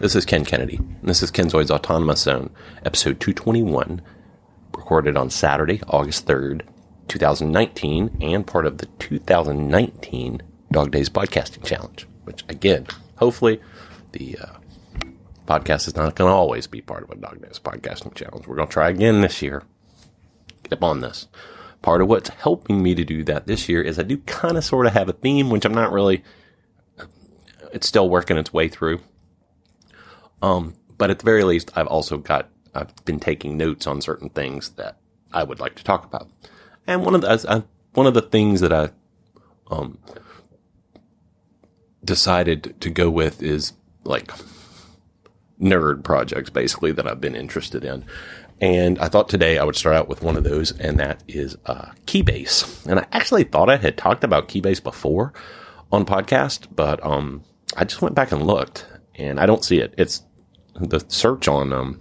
This is Ken Kennedy. This is Kenzoid's Autonomous Zone, episode 221, recorded on Saturday, August 3rd, 2019, and part of the 2019 Dog Days Podcasting Challenge, which, again, hopefully the podcast is not going to always be part of a Dog Days Podcasting Challenge. We're going to try again this year. Get up on this. Part of what's helping me to do that this year is I do kind of sort of have a theme, which I'm not really, it's still working its way through. But at the very least, I've been taking notes on certain things that I would like to talk about. And one of the things that I, decided to go with is like nerd projects, basically, that I've been interested in. And I thought today I would start out with one of those, and that is, Keybase. And I actually thought I had talked about Keybase before on podcast, but, I just went back and looked and I don't see it. It's the search on,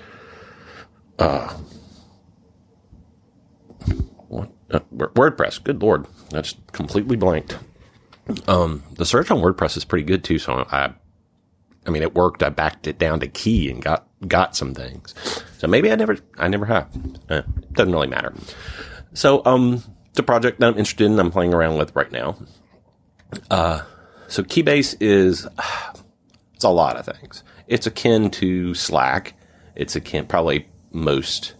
WordPress. Good Lord. That's completely blanked. The search on WordPress is pretty good too. So I mean, it worked. I backed it down to key and got some things. So maybe I never have. Doesn't really matter. So, it's a project that I'm interested in. I'm playing around with right now. So Keybase is, it's a lot of things. It's akin to Slack. It's akin, probably most,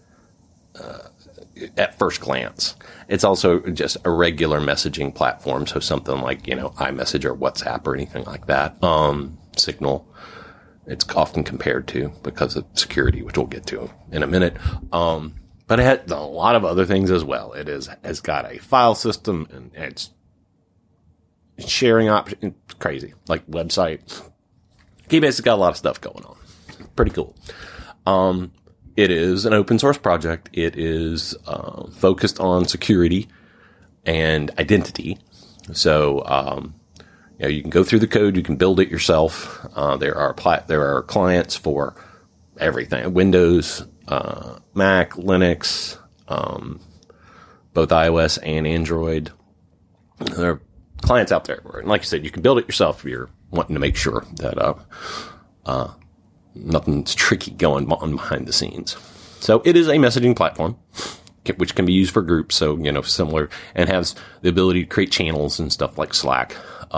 at first glance. It's also just a regular messaging platform. So something like, iMessage or WhatsApp or anything like that. Signal. It's often compared to because of security, which we'll get to in a minute. But it has a lot of other things as well. Has got a file system and it's sharing option. It's crazy. Like website. Keybase has got a lot of stuff going on. Pretty cool. It is an open source project. It is focused on security and identity. So, you can go through the code. You can build it yourself. There are clients for everything: Windows, Mac, Linux, both iOS and Android. There are clients out there, and like you said, you can build it yourself if you're wanting to make sure that nothing's tricky going on behind the scenes. So it is a messaging platform, which can be used for groups. So, similar, and has the ability to create channels and stuff like Slack.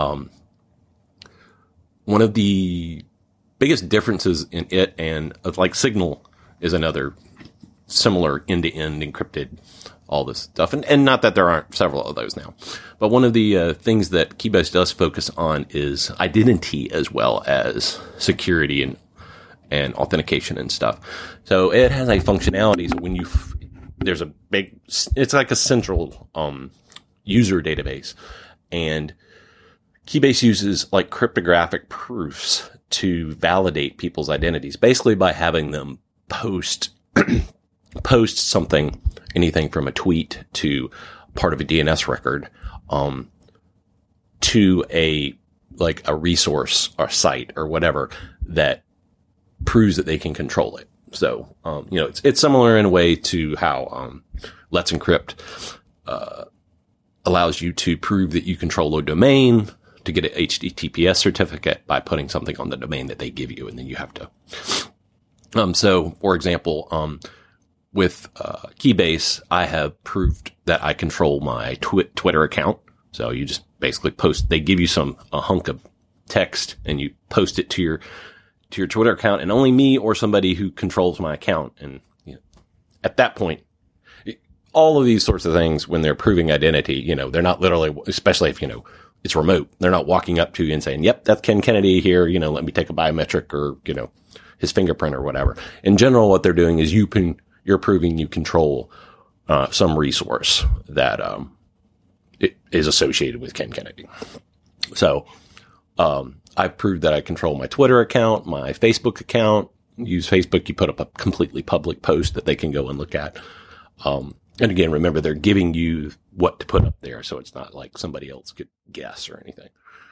One of the biggest differences in it and like Signal is another similar end-to-end encrypted, all this stuff. And not that there aren't several of those now, but one of the things that Keybase does focus on is identity as well as security and authentication and stuff. So it has a functionality. So when it's like a central, user database, and Keybase uses like cryptographic proofs to validate people's identities, basically by having them post something, anything from a tweet to part of a DNS record, to a resource or site or whatever that proves that they can control it. So, it's similar in a way to how, Let's Encrypt, allows you to prove that you control a domain to get an HTTPS certificate by putting something on the domain that they give you. And then you have to, so for example, with, Keybase, I have proved that I control my Twitter account. So you just basically they give you a hunk of text and you post it to your Twitter account, and only me or somebody who controls my account. And at that point, all of these sorts of things, when they're proving identity, they're not literally, especially if, it's remote. They're not walking up to you and saying, yep, that's Ken Kennedy here. Let me take a biometric or, his fingerprint or whatever. In general, what they're doing is you're proving you control, some resource that, it is associated with Ken Kennedy. So, I've proved that I control my Twitter account, my Facebook account. Use Facebook, you put up a completely public post that they can go and look at. And again, remember, they're giving you what to put up there, so it's not like somebody else could guess or anything.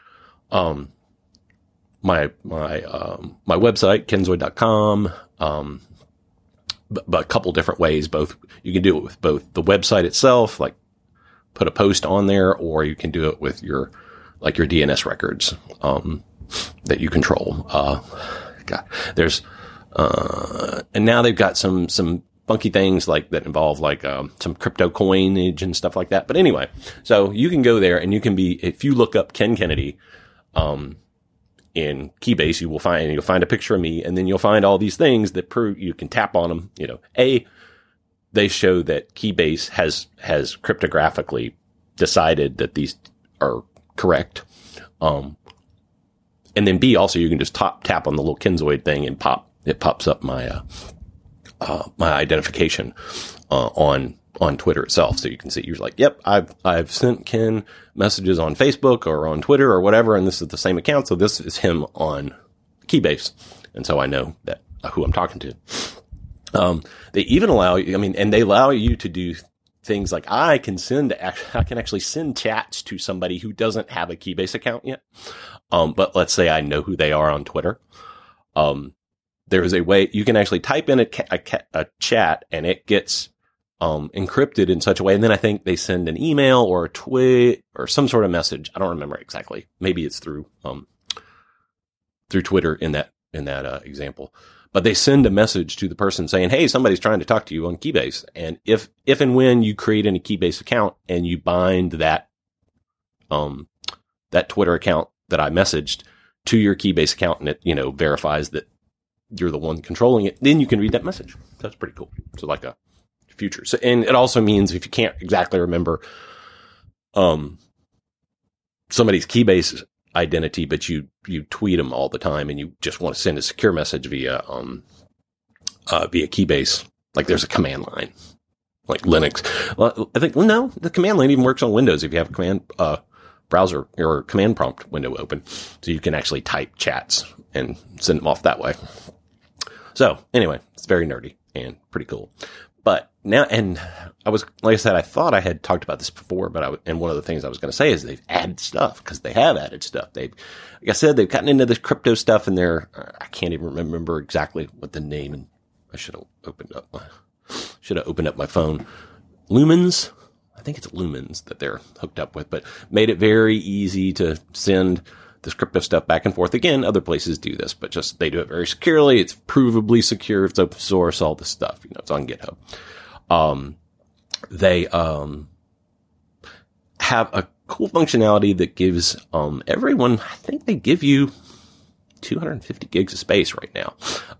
My website, kenzoid.com, but a couple different ways. You can do it with both the website itself, like put a post on there, or you can do it with your DNS records, that you control. God, there's, and now they've got some funky things like that involve like, some crypto coinage and stuff like that. But anyway, so you can go there and you can be, if you look up Ken Kennedy, in Keybase, you'll find a picture of me, and then you'll find all these things that prove you can tap on them. They show that Keybase has cryptographically decided that these are correct. And then B, also you can just tap on the little Kenzoid thing and it pops up my identification, on Twitter itself. So you can see, you're like, yep, I've sent Ken messages on Facebook or on Twitter or whatever, and this is the same account. So this is him on Keybase. And so I know that who I'm talking to. They even allow you, and they allow you to do things like I can actually send chats to somebody who doesn't have a Keybase account yet. But let's say I know who they are on Twitter. There's a way you can actually type in a chat and it gets, encrypted in such a way. And then I think they send an email or a tweet or some sort of message. I don't remember exactly. Maybe it's through Twitter in that example. But they send a message to the person saying, hey, somebody's trying to talk to you on Keybase. And if and when you create any Keybase account and you bind that Twitter account that I messaged to your Keybase account and it, verifies that you're the one controlling it, then you can read that message. That's pretty cool. So like a future. So, and it also means if you can't exactly remember, somebody's Keybase identity, but you tweet them all the time and you just want to send a secure message via Keybase, like there's a command line, like Linux. Well, I think, no, the command line even works on Windows if you have a command, browser or command prompt window open. So you can actually type chats and send them off that way. So anyway, it's very nerdy and pretty cool. But now, and like I said, I thought I had talked about this before, and one of the things I was going to say is they've added stuff, because they have added stuff. Like I said, they've gotten into this crypto stuff, and I can't even remember exactly what the name, and I should have opened up my phone. Lumens. I think it's Lumens that they're hooked up with, but made it very easy to send this crypto stuff back and forth. Again, other places do this, but just they do it very securely. It's provably secure. It's open source, all this stuff. It's on GitHub. They have a cool functionality that gives everyone, I think they give you 250 gigs of space right now.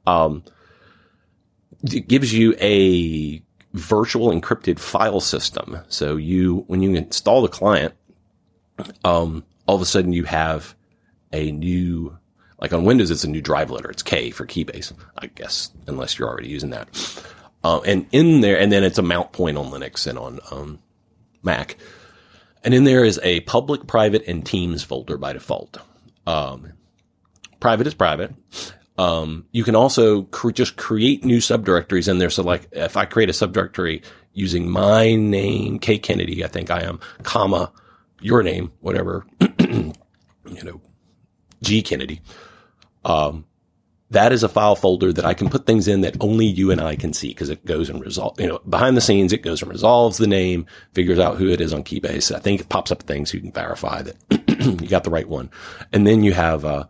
It gives you a virtual encrypted file system. So when you install the client, all of a sudden you have a new, like on Windows, it's a new drive letter. It's K for Keybase, I guess, unless you're already using that. And in there, and then it's a mount point on Linux and on Mac. And in there is a public, private, and teams folder by default. Private is private. You can also just create new subdirectories in there. So like if I create a subdirectory using my name, K Kennedy, I think I am, comma, your name, whatever, G Kennedy. That is a file folder that I can put things in that only you and I can see, because it goes and resolves, behind the scenes, it goes and resolves the name, figures out who it is on Keybase. I think it pops up things so you can verify that you got the right one. And then you have a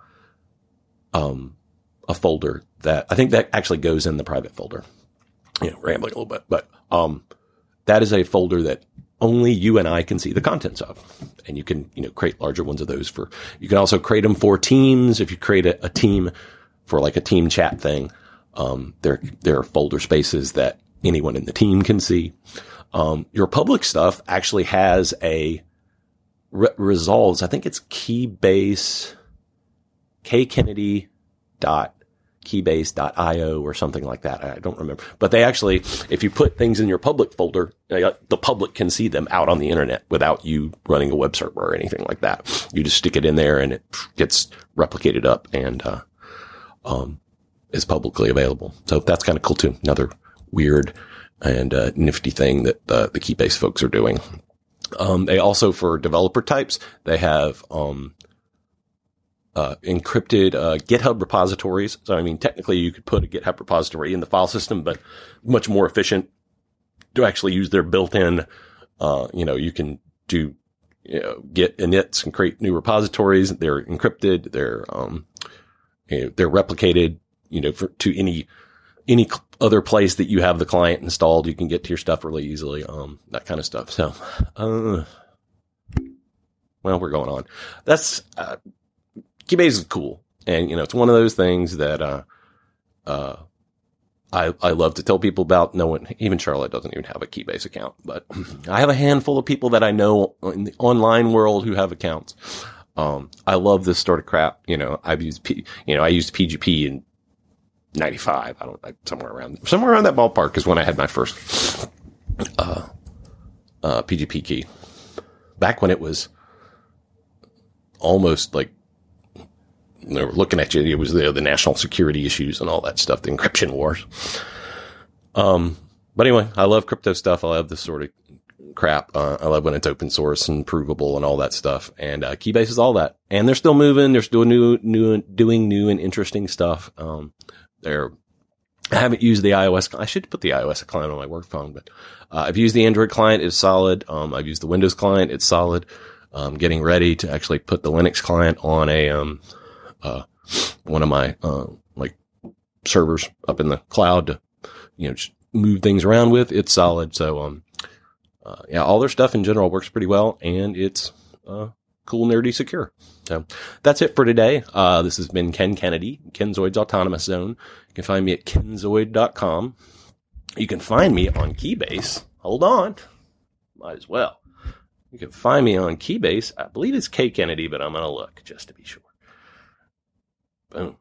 folder that I think that actually goes in the private folder. Rambling a little bit, but that is a folder that only you and I can see the contents of. And you can, create larger ones of those you can also create them for teams. If you create a team for like a team chat thing, there are folder spaces that anyone in the team can see. Your public stuff actually has resolves. I think it's Keybase, Keybase.io or something like that. I don't remember. But they actually, if you put things in your public folder, the public can see them out on the internet without you running a web server or anything like that. You just stick it in there and it gets replicated up and is publicly available. So that's kind of cool too. Another weird and nifty thing that the Keybase folks are doing. They also, for developer types, they have encrypted GitHub repositories. So, technically you could put a GitHub repository in the file system, but much more efficient to actually use their built-in, you can do git inits and create new repositories. They're encrypted. They're replicated to any other place that you have the client installed, you can get to your stuff really easily. That kind of stuff. So, well, we're going on. That's, Keybase is cool. And, it's one of those things that, I love to tell people about. No one, even Charlotte doesn't even have a Keybase account, but I have a handful of people that I know in the online world who have accounts. I love this sort of crap. I used PGP in 95. Somewhere around that ballpark is when I had my first, PGP key. Back when it was almost like, they were looking at you. It was the national security issues and all that stuff, the encryption wars. But anyway, I love crypto stuff. I love this sort of crap. I love when it's open source and provable and all that stuff. And Keybase is all that. And they're still moving. They're still doing new and interesting stuff. I haven't used the iOS. I should put the iOS client on my work phone, but I've used the Android client. It's solid. I've used the Windows client. It's solid. Getting ready to actually put the Linux client on one of my, servers up in the cloud to, just move things around with. It's solid. So, all their stuff in general works pretty well, and it's, cool, nerdy, secure. So that's it for today. This has been Ken Kennedy, Kenzoid's Autonomous Zone. You can find me at kenzoid.com. You can find me on Keybase. Hold on. Might as well. You can find me on Keybase. I believe it's K Kennedy, but I'm going to look just to be sure. Boom.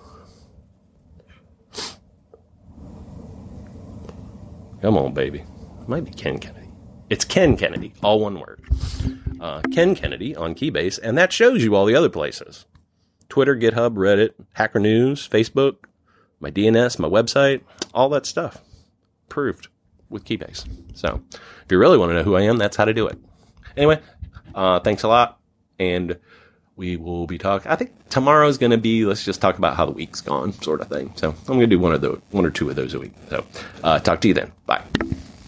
Come on, baby. It might be Ken Kennedy. It's Ken Kennedy, all one word. Ken Kennedy on Keybase, and that shows you all the other places. Twitter, GitHub, Reddit, Hacker News, Facebook, my DNS, my website, all that stuff. Proved with Keybase. So, if you really want to know who I am, that's how to do it. Anyway, thanks a lot, and we will be talking. I think tomorrow's going to be, let's just talk about how the week's gone, sort of thing. So I'm going to do one or two of those a week. So talk to you then. Bye.